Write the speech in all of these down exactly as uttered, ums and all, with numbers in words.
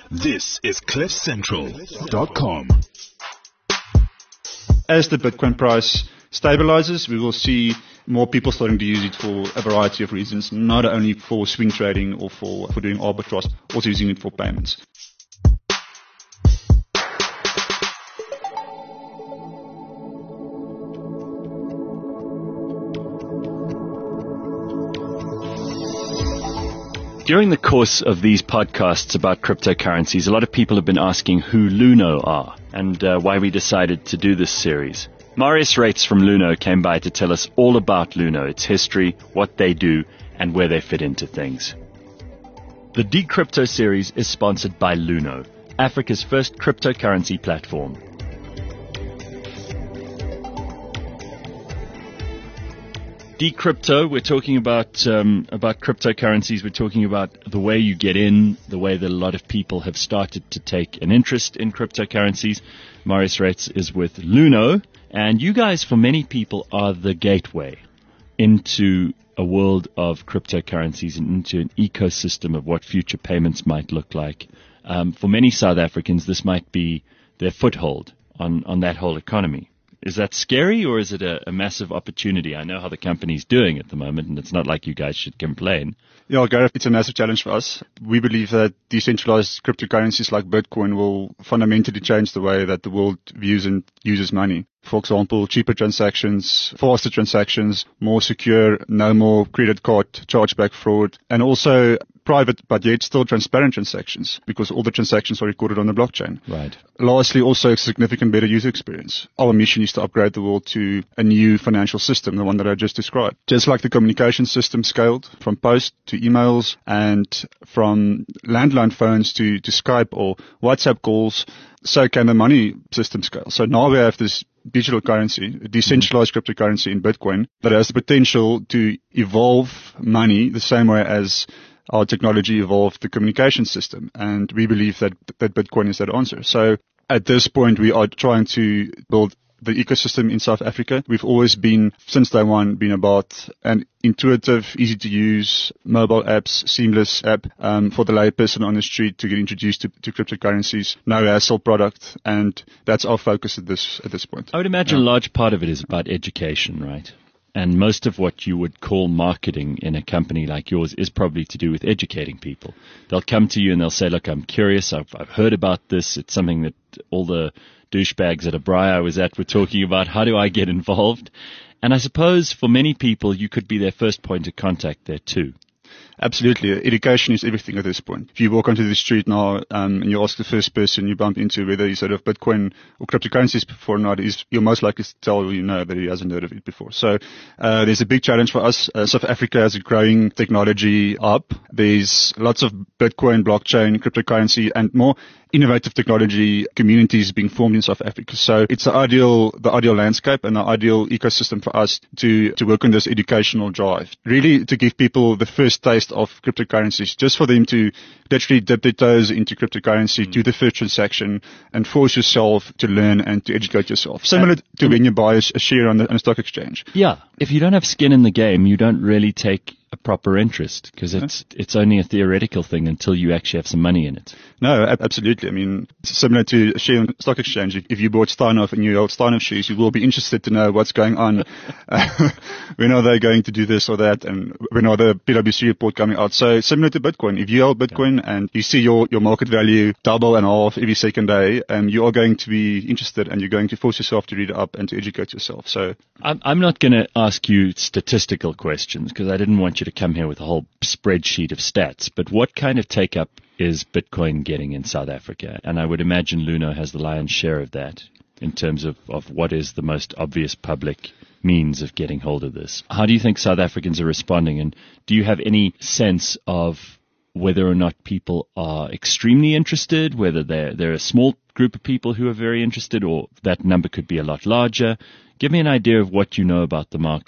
This is cliff central dot com. As the Bitcoin price stabilizes, we will see more people starting to use it for a variety of reasons, not only for swing trading or for, for doing arbitrage, also using it for payments. During the course of these podcasts about cryptocurrencies, a lot of people have been asking who Luno are and uh, why we decided to do this series. Marius Rates from Luno came by to tell us all about Luno, its history, what they do, and where they fit into things. The Decrypto series is sponsored by Luno, Africa's first cryptocurrency platform. Decrypto, we're talking about um, about cryptocurrencies. We're talking about the way you get in, the way that a lot of people have started to take an interest in cryptocurrencies. Marius Rates is with Luno, and you guys, for many people, are the gateway into a world of cryptocurrencies and into an ecosystem of what future payments might look like. Um, for many South Africans, this might be their foothold on, on that whole economy. Is that scary, or is it a, a massive opportunity? I know how the company's doing at the moment, and it's not like you guys should complain. Yeah, Gareth, it's a massive challenge for us. We believe that decentralized cryptocurrencies like Bitcoin will fundamentally change the way that the world views and uses money. For example, cheaper transactions, faster transactions, more secure, no more credit card chargeback fraud, and also private but yet still transparent transactions, because all the transactions are recorded on the blockchain. Right. Lastly, also a significant better user experience. Our mission is to upgrade the world to a new financial system, the one that I just described. Just like the communication system scaled from post to emails and from landline phones to, to Skype or WhatsApp calls, so can the money system scale. So now we have this digital currency, a decentralized mm-hmm. cryptocurrency in Bitcoin that has the potential to evolve money the same way as our technology evolved the communication system. And we believe that, that Bitcoin is that answer. So at this point, we are trying to build the ecosystem in South Africa. We've always been, since day one, been about an intuitive, easy to use mobile apps, seamless app um, for the layperson on the street to get introduced to, to cryptocurrencies. No hassle product, and that's our focus at this at this point. I would imagine yeah. a large part of it is about education, right? And most of what you would call marketing in a company like yours is probably to do with educating people. They'll come to you and they'll say, look, I'm curious. I've, I've heard about this. It's something that all the douchebags at a braai I was at were talking about. How do I get involved? And I suppose for many people, you could be their first point of contact there too. Absolutely. Education is everything at this point. If you walk onto the street now um, and you ask the first person you bump into whether he's heard of Bitcoin or cryptocurrencies before or not, is you're most likely to tell you know that he hasn't heard of it before. So uh, there's a big challenge for us. Uh, South Africa has a growing technology hub. There's lots of Bitcoin, blockchain, cryptocurrency, and more innovative technology communities being formed in South Africa. So it's the ideal, the ideal landscape and the ideal ecosystem for us to, to work on this educational drive. Really to give people the first taste of cryptocurrencies, just for them to literally dip their toes into cryptocurrency, mm. do the first transaction, and force yourself to learn and to educate yourself. Similar uh, to when you buy a, a share on the, on the stock exchange. Yeah. If you don't have skin in the game, you don't really take a proper interest, because it's huh? it's only a theoretical thing until you actually have some money in it. No, absolutely. I mean, it's similar to a share on the stock exchange. If, if you bought Steinhoff and you hold Steinhoff shares, you will be interested to know what's going on. uh, when are they going to do this or that, and when are the P W C report coming out? So similar to Bitcoin. If you hold Bitcoin yeah. and you see your, your market value double and half every second day, um, you are going to be interested, and you're going to force yourself to read it up and to educate yourself. So I'm, I'm not going to ask you statistical questions, because I didn't want you to come here with a whole spreadsheet of stats, but what kind of take-up is Bitcoin getting in South Africa? And I would imagine Luno has the lion's share of that in terms of, of what is the most obvious public means of getting hold of this. How do you think South Africans are responding, and do you have any sense of whether or not people are extremely interested, whether they're, they're a small group of people who are very interested, or that number could be a lot larger? Give me an idea of what you know about the market.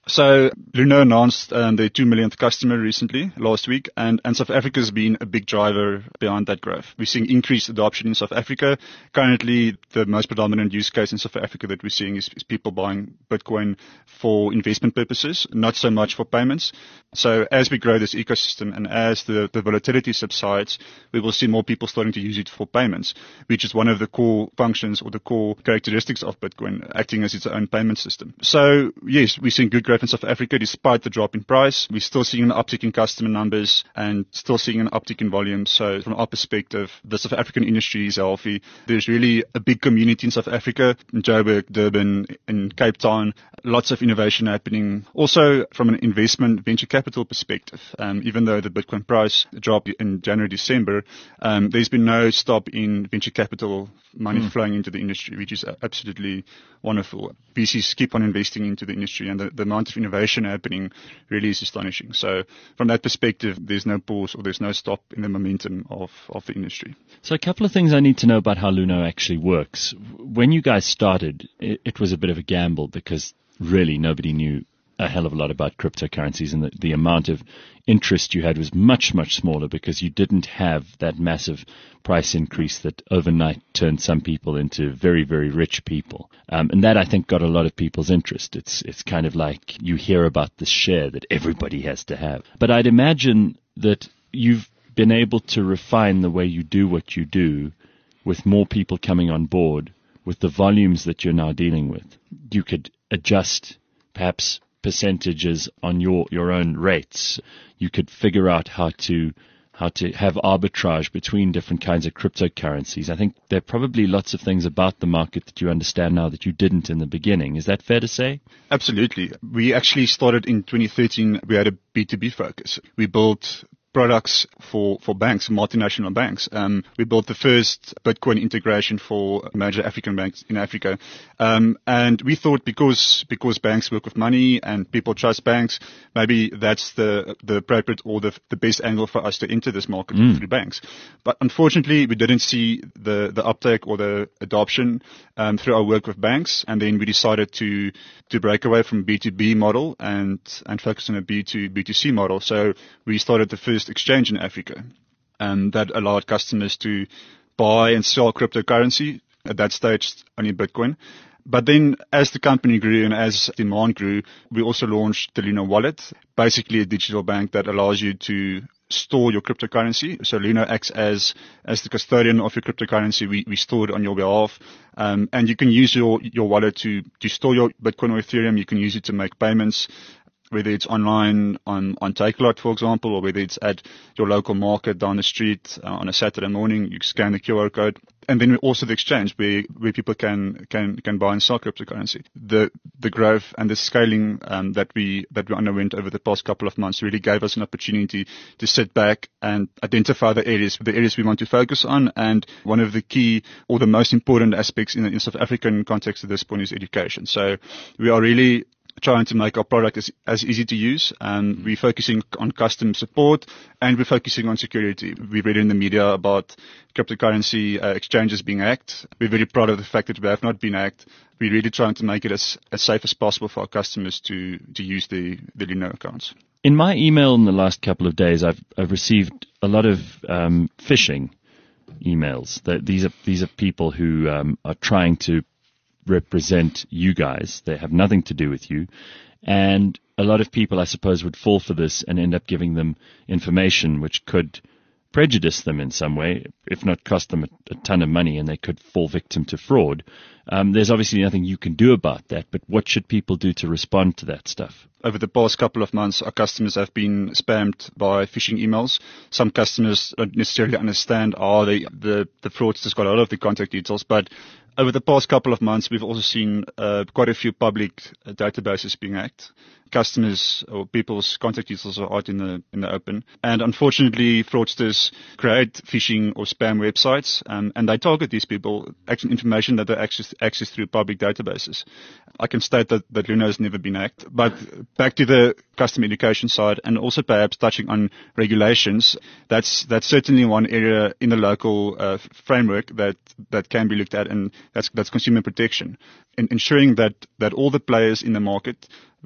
So Luno announced um, their two millionth customer recently, last week, and, and South Africa has been a big driver behind that growth. We're seeing increased adoption in South Africa. Currently, the most predominant use case in South Africa that we're seeing is, is people buying Bitcoin for investment purposes, not so much for payments. So as we grow this ecosystem and as the, the volatility subsides, we will see more people starting to use it for payments, which is one of the core functions or the core characteristics of Bitcoin, acting as its own payment system. So yes, we're seeing good growth in South Africa despite the drop in price. We're still seeing an uptick in customer numbers and still seeing an uptick in volume. So from our perspective, the South African industry is healthy. There's really a big community in South Africa, in Joburg, Durban, in Cape Town, lots of innovation happening. Also from an investment venture capital perspective, um, even though the Bitcoin price dropped in January, December, um, there's been no stop in venture capital money mm. flowing into the industry, which is absolutely wonderful. V Cs keep on investing into the industry, and the, the amount of innovation happening really is astonishing. So from that perspective, there's no pause or there's no stop in the momentum of, of the industry. So a couple of things I need to know about how Luno actually works. When you guys started, it, it was a bit of a gamble because really nobody knew a hell of a lot about cryptocurrencies, and the, the amount of interest you had was much, much smaller because you didn't have that massive price increase that overnight turned some people into very, very rich people. Um, and that, I think, got a lot of people's interest. It's, it's kind of like you hear about this share that everybody has to have. But I'd imagine that you've been able to refine the way you do what you do with more people coming on board, with the volumes that you're now dealing with. You could adjust perhaps percentages on your, your own rates. You could figure out how to how to have arbitrage between different kinds of cryptocurrencies. I think there are probably lots of things about the market that you understand now that you didn't in the beginning. Is that fair to say? Absolutely. We actually started in twenty thirteen. We had a B two B focus. We built products for, for banks, multinational banks. Um, we built the first Bitcoin integration for major African banks in Africa. Um, and we thought because, because banks work with money and people trust banks, maybe that's the, the appropriate or the, the best angle for us to enter this market mm. through banks. But unfortunately, we didn't see the, the uptake or the adoption, um, through our work with banks. And then we decided to, to break away from B two B model and, and focus on a B two B two C model. So we started the first exchange in Africa, and that allowed customers to buy and sell cryptocurrency. At that stage, only Bitcoin. But then as the company grew and as demand grew, we also launched the Luno Wallet, basically a digital bank that allows you to store your cryptocurrency. So Luno acts as, as the custodian of your cryptocurrency. We, we store it on your behalf. Um, and you can use your, your wallet to, to store your Bitcoin or Ethereum. You can use it to make payments, whether it's online on, on Takealot, for example, or whether it's at your local market down the street uh, on a Saturday morning. You scan the Q R code. And then also the exchange where, where people can, can, can buy and sell cryptocurrency. The, the growth and the scaling, um, that we, that we underwent over the past couple of months really gave us an opportunity to sit back and identify the areas, the areas we want to focus on. And one of the key or the most important aspects in the in South African context at this point is education. So we are really trying to make our product as, as easy to use. Um, we're focusing on custom support and we're focusing on security. We read in the media about cryptocurrency uh, exchanges being hacked. We're very proud of the fact that we have not been hacked. We're really trying to make it as, as safe as possible for our customers to, to use the, the Luno accounts. In my email in the last couple of days, I've, I've received a lot of um, phishing emails. That these are these are people who um, are trying to represent you guys. They have nothing to do with you. And a lot of people, I suppose, would fall for this and end up giving them information which could prejudice them in some way, if not cost them a, a ton of money, and they could fall victim to fraud. Um, there's obviously nothing you can do about that, but what should people do to respond to that stuff? Over the past couple of months, our customers have been spammed by phishing emails. Some customers don't necessarily understand, oh, they, the, the fraudsters got all of the contact details, but over the past couple of months, we've also seen uh, quite a few public uh, databases being hacked. Customers or people's contact details are out in the in the open, and unfortunately, fraudsters create phishing or spam websites, um, and they target these people, actual information that they access access through public databases. I can state that that Luno has never been hacked, but back to the customer education side, and also perhaps touching on regulations. That's that's certainly one area in the local uh, framework that that can be looked at, and that's that's consumer protection, in ensuring that that all the players in the market,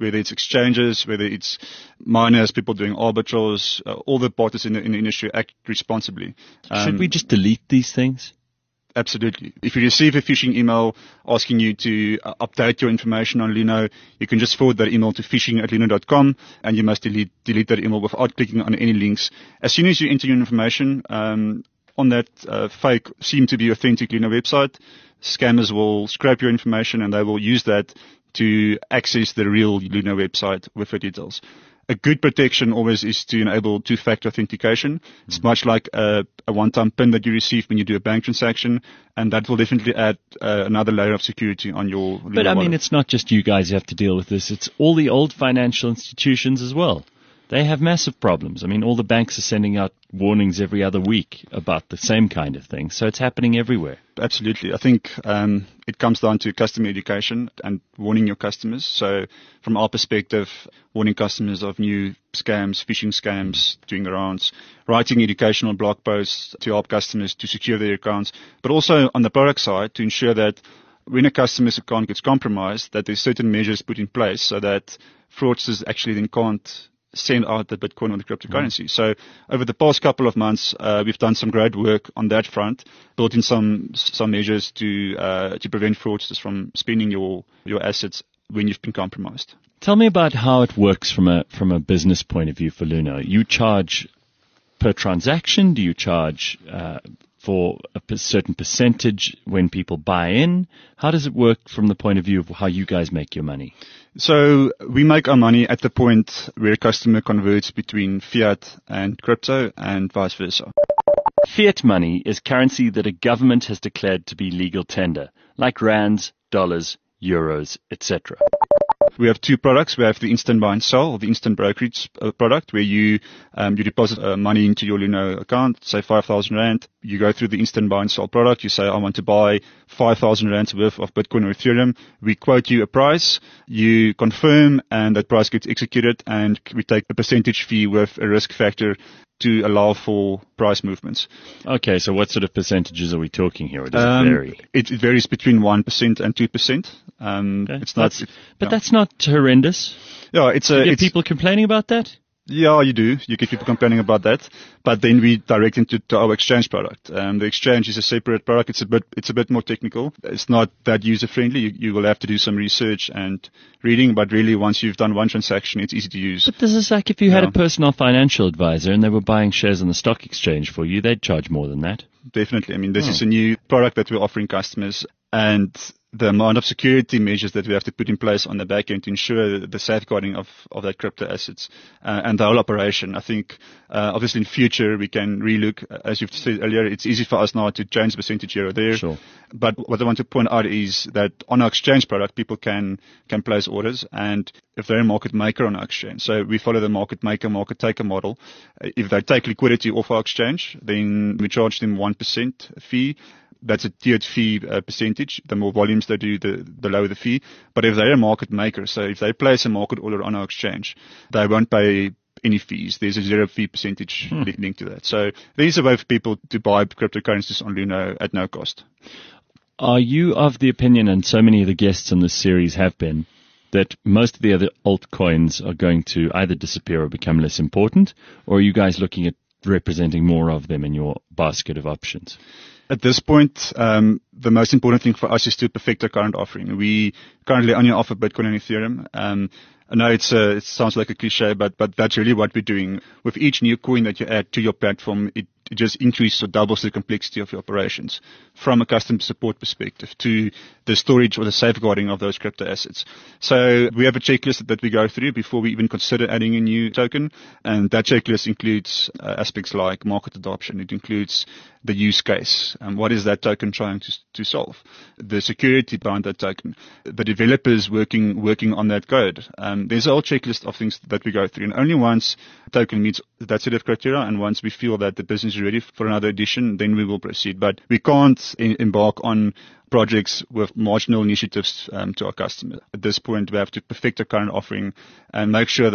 whether it's exchanges, whether it's miners, people doing arbitrage, uh, all the parties in the, in the industry act responsibly. Um, Should we just delete these things? Absolutely. If you receive a phishing email asking you to uh, update your information on Luno, you can just forward that email to phishing at luno dot com, and you must delete delete that email without clicking on any links. As soon as you enter your information um, on that uh, fake, seem to be authentic Luno website, scammers will scrape your information and they will use that to access the real Luno website with the details. A good protection always is to enable two-factor authentication. It's mm-hmm. much like a, a one-time PIN that you receive when you do a bank transaction, and that will definitely add uh, another layer of security on your Luno But I wallet. mean, it's not just you guys who have to deal with this. It's all the old financial institutions as well. They have massive problems. I mean, all the banks are sending out warnings every other week about the same kind of thing. So it's happening everywhere. Absolutely. I think um, it comes down to customer education and warning your customers. So from our perspective, warning customers of new scams, phishing scams, doing the rounds, writing educational blog posts to help customers to secure their accounts, but also on the product side to ensure that when a customer's account gets compromised, that there's certain measures put in place so that fraudsters actually then can't send out the Bitcoin or the cryptocurrency. Mm. So over the past couple of months, uh, we've done some great work on that front, built in some some measures to uh, to prevent fraudsters from spending your your assets when you've been compromised. Tell me about how it works from a from a business point of view for Luno. You charge per transaction? Do you charge uh, for a certain percentage when people buy in? How does it work from the point of view of how you guys make your money? So we make our money at the point where a customer converts between fiat and crypto and vice versa. Fiat money is currency that a government has declared to be legal tender, like rands, dollars, euros, et cetera. We have two products. We have the instant buy and sell, or the instant brokerage uh, product, where you um, you deposit uh, money into your Luno account, say five thousand rand. You go through the instant buy and sell product. You say, I want to buy five thousand rands worth of Bitcoin or Ethereum. We quote you a price. You confirm, and that price gets executed, and we take a percentage fee with a risk factor to allow for price movements. Okay, so what sort of percentages are we talking here, or does um, it vary? It, it varies between one percent and two percent. Um, okay. It's not, that's, it, but yeah. that's not horrendous. Yeah, it's a. You get it's, people complaining about that? Yeah, you do. You get people complaining about that, but then we direct them to, to our exchange product. Um, the exchange is a separate product. It's a bit, it's a bit more technical. It's not that user friendly. You, you will have to do some research and reading, but really once you've done one transaction, it's easy to use. But this is like if you had yeah. a personal financial advisor and they were buying shares on the stock exchange for you, they'd charge more than that. Definitely. I mean, this oh. is a new product that we're offering customers, and the amount of security measures that we have to put in place on the back end to ensure the safeguarding of, of that crypto assets uh, and the whole operation. I think, uh, obviously in future we can relook, as you've said earlier, it's easy for us now to change the percentage here or there. Sure. But what I want to point out is that on our exchange product, people can, can place orders, and if they're a market maker on our exchange, so we follow the market maker, market taker model. If they take liquidity off our exchange, then we charge them one percent fee. That's a tiered fee uh, percentage. The more volumes they do, the, the lower the fee. But if they're a market maker, so if they place a market order on our exchange, they won't pay any fees. There's a zero fee percentage hmm. linked to that. So there's a way for people to buy cryptocurrencies on Luno at no cost. Are you of the opinion, and so many of the guests on this series have been, that most of the other altcoins are going to either disappear or become less important, or are you guys looking at representing more of them in your basket of options? At this point, um, the most important thing for us is to perfect our current offering. We currently only offer Bitcoin and Ethereum. Um, I know it's a, it sounds like a cliche, but, but that's really what we're doing. With each new coin that you add to your platform, it, it just increases or doubles the complexity of your operations from a customer support perspective to the storage or the safeguarding of those crypto assets. So we have a checklist that we go through before we even consider adding a new token. And that checklist includes uh, aspects like market adoption. It includes the use case. And what is that token trying to, to solve? The security behind that token. The developers working, working on that code. Um, there's a whole checklist of things that we go through. And only once a token meets that set of criteria and once we feel that the business is ready for another edition, then we will proceed. But we can't in, embark on projects with marginal initiatives um, to our customers. At this point, we have to perfect our current offering and make sure that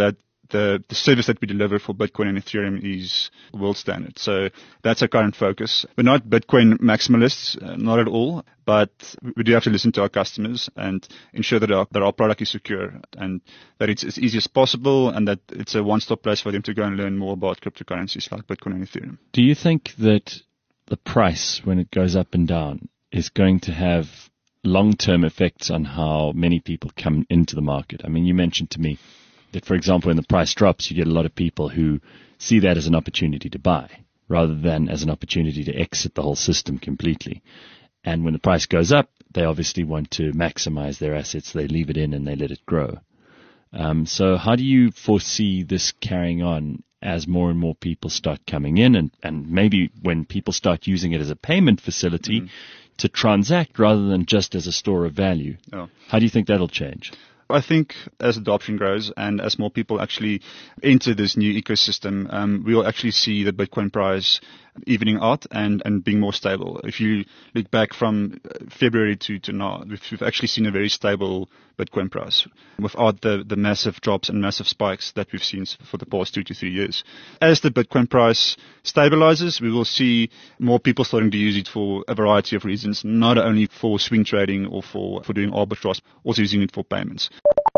the, the service that we deliver for Bitcoin and Ethereum is world standard. So that's our current focus. We're not Bitcoin maximalists, uh, not at all, but we do have to listen to our customers and ensure that our, that our product is secure and that it's as easy as possible and that it's a one-stop place for them to go and learn more about cryptocurrencies like Bitcoin and Ethereum. Do you think that the price, when it goes up and down, is going to have long-term effects on how many people come into the market? I mean, you mentioned to me that, for example, when the price drops, you get a lot of people who see that as an opportunity to buy rather than as an opportunity to exit the whole system completely. And when the price goes up, they obviously want to maximize their assets. They leave it in and they let it grow. Um, so how do you foresee this carrying on as more and more people start coming in and, and maybe when people start using it as a payment facility mm. to transact rather than just as a store of value? Oh. How do you think that'll change? I think as adoption grows and as more people actually enter this new ecosystem, um, we will actually see the Bitcoin price evening out and, and being more stable. If you look back from February to, to now, we've, we've actually seen a very stable Bitcoin price without the, the massive drops and massive spikes that we've seen for the past two to three years. As the Bitcoin price stabilizes, we will see more people starting to use it for a variety of reasons, not only for swing trading or for, for doing arbitrage, also using it for payments.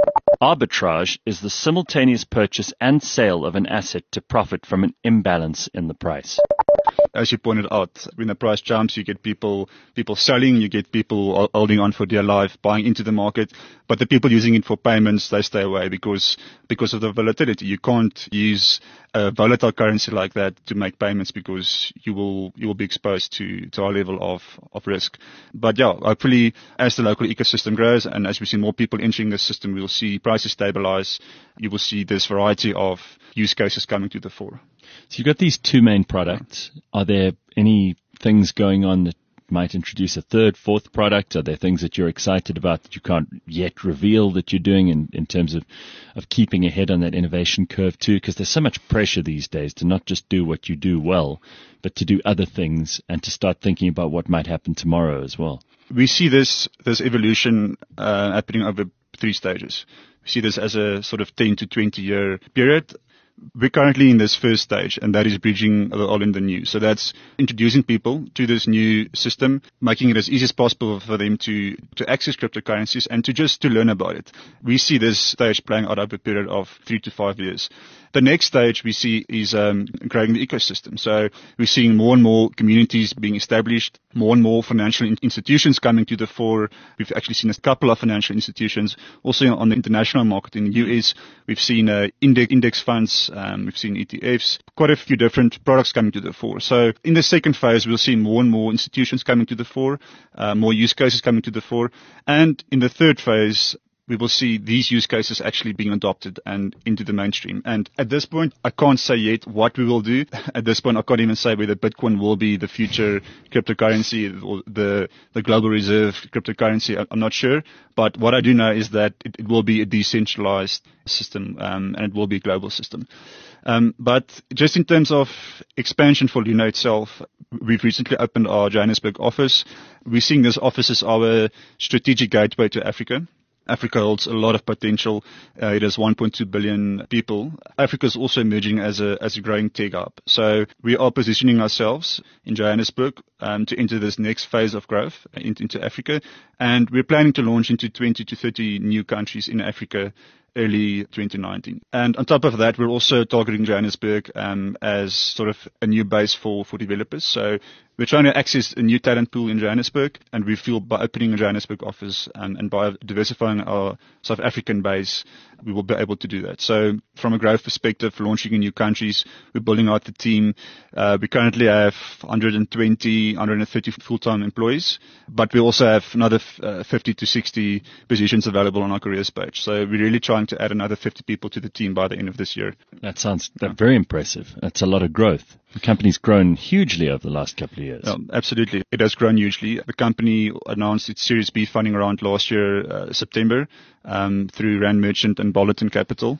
Arbitrage is the simultaneous purchase and sale of an asset to profit from an imbalance in the price. As you pointed out, when the price jumps, you get people people selling, you get people holding on for dear life, buying into the market. But the people using it for payments, they stay away because because of the volatility. You can't use a volatile currency like that to make payments because you will you will be exposed to to our level of of risk. But yeah, hopefully as the local ecosystem grows and as we see more people entering the system, we will see prices stabilize. You will see this variety of use cases coming to the fore. So you've got these two main products. Are there any things going on that might introduce a third, fourth product? Are there things that you're excited about that you can't yet reveal that you're doing in, in terms of, of keeping ahead on that innovation curve too? Because there's so much pressure these days to not just do what you do well, but to do other things and to start thinking about what might happen tomorrow as well. We see this, this evolution uh, happening over three stages. We see this as a sort of ten to twenty year period. We're currently in this first stage, and that is bridging the old and the new. So that's introducing people to this new system, making it as easy as possible for them to, to access cryptocurrencies and to just to learn about it. We see this stage playing out over a period of three to five years. The next stage we see is um, growing the ecosystem. So we're seeing more and more communities being established, more and more financial in- institutions coming to the fore. We've actually seen a couple of financial institutions. Also on the international market in the U S, we've seen uh, index, index funds, um, we've seen E T Fs, quite a few different products coming to the fore. So in the second phase, we'll see more and more institutions coming to the fore, uh, more use cases coming to the fore. And in the third phase, we will see these use cases actually being adopted and into the mainstream. And at this point, I can't say yet what we will do. At this point, I can't even say whether Bitcoin will be the future cryptocurrency or the, the global reserve cryptocurrency. I'm not sure. But what I do know is that it, it will be a decentralized system, um, and it will be a global system. Um, but just in terms of expansion for Luno itself, we've recently opened our Johannesburg office. We're seeing this office as our strategic gateway to Africa. Africa holds a lot of potential. Uh, it has one point two billion people. Africa is also emerging as a as a growing tech hub. So we are positioning ourselves in Johannesburg um, to enter this next phase of growth into, into Africa, and we're planning to launch into twenty to thirty new countries in Africa early twenty nineteen. And on top of that, we're also targeting Johannesburg um, as sort of a new base for, for developers. So we're trying to access a new talent pool in Johannesburg, and we feel by opening a Johannesburg office and, and by diversifying our South African base, we will be able to do that. So from a growth perspective, launching in new countries, we're building out the team. Uh, we currently have one hundred twenty, one hundred thirty full-time employees, but we also have another uh, fifty to sixty positions available on our careers page. So we're really trying to add another fifty people to the team by the end of this year. That sounds yeah. very impressive. That's a lot of growth. The company's grown hugely over the last couple of years. Yeah, absolutely. It has grown hugely. The company announced its Series B funding round last year, uh, September, um, through Rand Merchant and Bollerton Capital.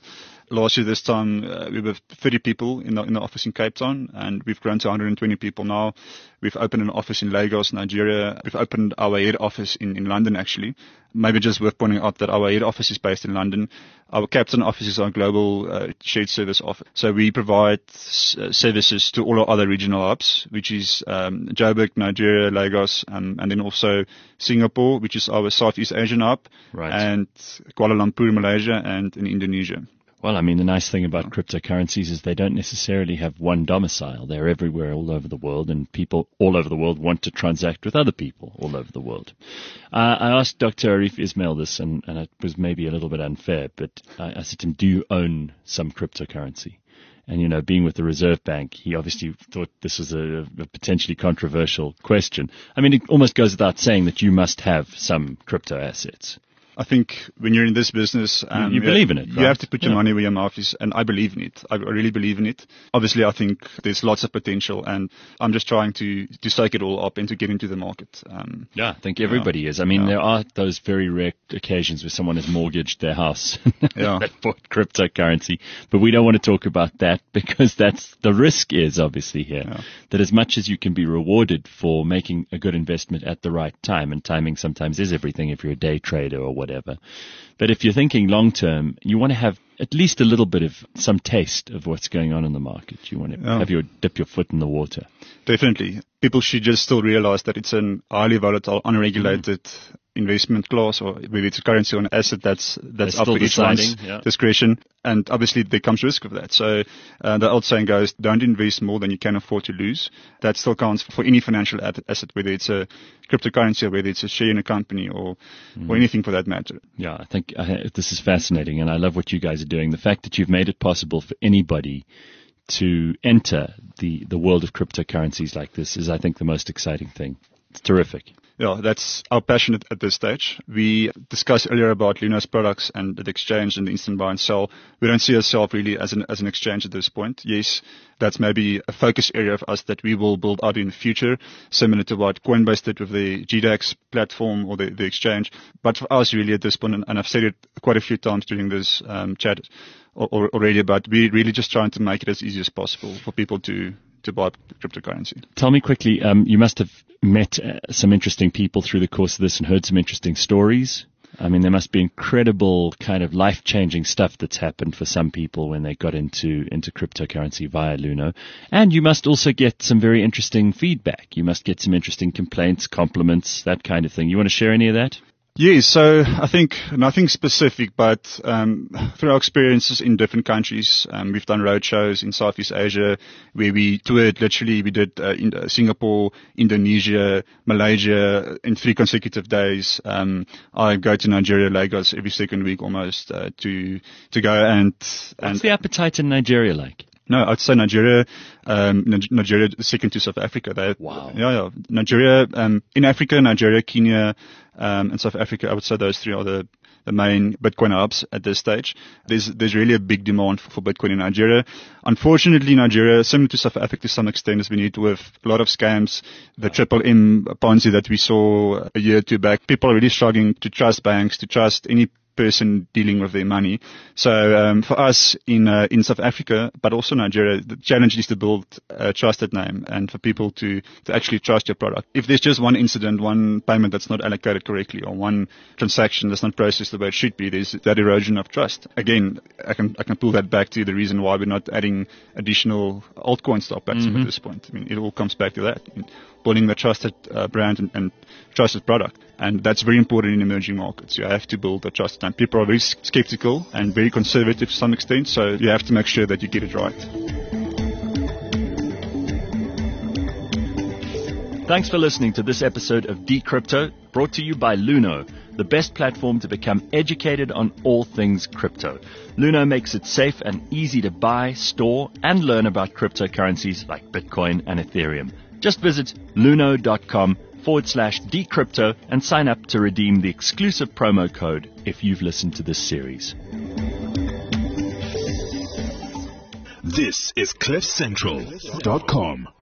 Last year, this time, uh, we were thirty people in the, in the office in Cape Town, and we've grown to one hundred twenty people now. We've opened an office in Lagos, Nigeria. We've opened our head office in, in London, actually. Maybe just worth pointing out that our head office is based in London. Our Cape Town office is our global uh, shared service office. So we provide s- uh, services to all our other regional hubs, which is um, Joburg, Nigeria, Lagos, um, and then also Singapore, which is our Southeast Asian hub, Right. and Kuala Lumpur, Malaysia, and in Indonesia. Well, I mean, the nice thing about cryptocurrencies is they don't necessarily have one domicile. They're everywhere all over the world, and people all over the world want to transact with other people all over the world. Uh, I asked Doctor Arif Ismail this, and, and it was maybe a little bit unfair, but I, I said to him, do you own some cryptocurrency? And, you know, being with the Reserve Bank, he obviously thought this was a, a potentially controversial question. I mean, it almost goes without saying that you must have some crypto assets. I think when you're in this business, um, you believe in it, You right? have to put your Yeah. money where your mouth is, and I believe in it. I really believe in it. Obviously, I think there's lots of potential, and I'm just trying to to soak it all up and to get into the market. Um, Yeah, I think everybody is. I mean, Yeah. there are those very rare occasions where someone has mortgaged their house Yeah. that bought cryptocurrency, but we don't want to talk about that because that's the risk is obviously here. Yeah. That as much as you can be rewarded for making a good investment at the right time, and timing sometimes is everything if you're a day trader or whatever. But if you're thinking long term, you want to have at least a little bit of some taste of what's going on in the market. You want to Yeah. have your dip your foot in the water. Definitely. People should just still realize that it's an highly volatile, unregulated mm. investment class, or whether it's a currency or an asset, that's that's They're up still to each one's deciding, yeah. discretion. And obviously there comes risk of that. So uh, the old saying goes, don't invest more than you can afford to lose. That still counts for any financial ad- asset, whether it's a cryptocurrency or whether it's a share in a company or, mm. or anything for that matter. Yeah, I think uh, this is fascinating, and I love what you guys are doing. The fact that you've made it possible for anybody to enter the, the world of cryptocurrencies like this is, I think, the most exciting thing. It's terrific. Yeah, that's our passion at, at this stage. We discussed earlier about Luno's products and the exchange and the instant buy and sell. We don't see ourselves really as an as an exchange at this point. Yes, that's maybe a focus area of us that we will build out in the future, similar to what Coinbase did with the G DAX platform or the, the exchange. But for us, really, at this point, and, and I've said it quite a few times during this um, chat or, already, but we're really just trying to make it as easy as possible for people to to buy cryptocurrency. Tell me quickly, um, you must have met uh, some interesting people through the course of this and heard some interesting stories. I mean, there must be incredible kind of life-changing stuff that's happened for some people when they got into, into cryptocurrency via Luno. And you must also get some very interesting feedback. You must get some interesting complaints, compliments, that kind of thing. You want to share any of that? Yes, so I think nothing specific, but um, through our experiences in different countries, um, we've done road shows in Southeast Asia where we toured, literally we did uh, in uh, Singapore, Indonesia, Malaysia in three consecutive days. Um, I go to Nigeria, Lagos every second week almost uh, to to go and... and What's the appetite in Nigeria like? No, I'd say Nigeria, um, Nigeria is second to South Africa. They, Wow. Yeah, yeah. Nigeria, um, in Africa, Nigeria, Kenya, um, and South Africa, I would say those three are the, the main Bitcoin hubs at this stage. There's, there's really a big demand for, for Bitcoin in Nigeria. Unfortunately, Nigeria, similar to South Africa to some extent, has been hit with a lot of scams. The triple M Ponzi that we saw a year or two back. People are really struggling to trust banks, to trust any person dealing with their money. So um, for us in uh, in South Africa, but also Nigeria, the challenge is to build a trusted name and for people to, to actually trust your product. If there's just one incident, one payment that's not allocated correctly, or one transaction that's not processed the way it should be, there's that erosion of trust. Again, I can I can pull that back to the reason why we're not adding additional altcoin stock backs mm-hmm. at this point. I mean, it all comes back to that. Building the trusted uh, brand and, and trusted product. And that's very important in emerging markets. You have to build a trusted name. People are very skeptical and very conservative to some extent, so you have to make sure that you get it right. Thanks for listening to this episode of Decrypto, brought to you by Luno, the best platform to become educated on all things crypto. Luno makes it safe and easy to buy, store, and learn about cryptocurrencies like Bitcoin and Ethereum. Just visit luno.com forward slash decrypto and sign up to redeem the exclusive promo code if you've listened to this series. This is cliff central dot com.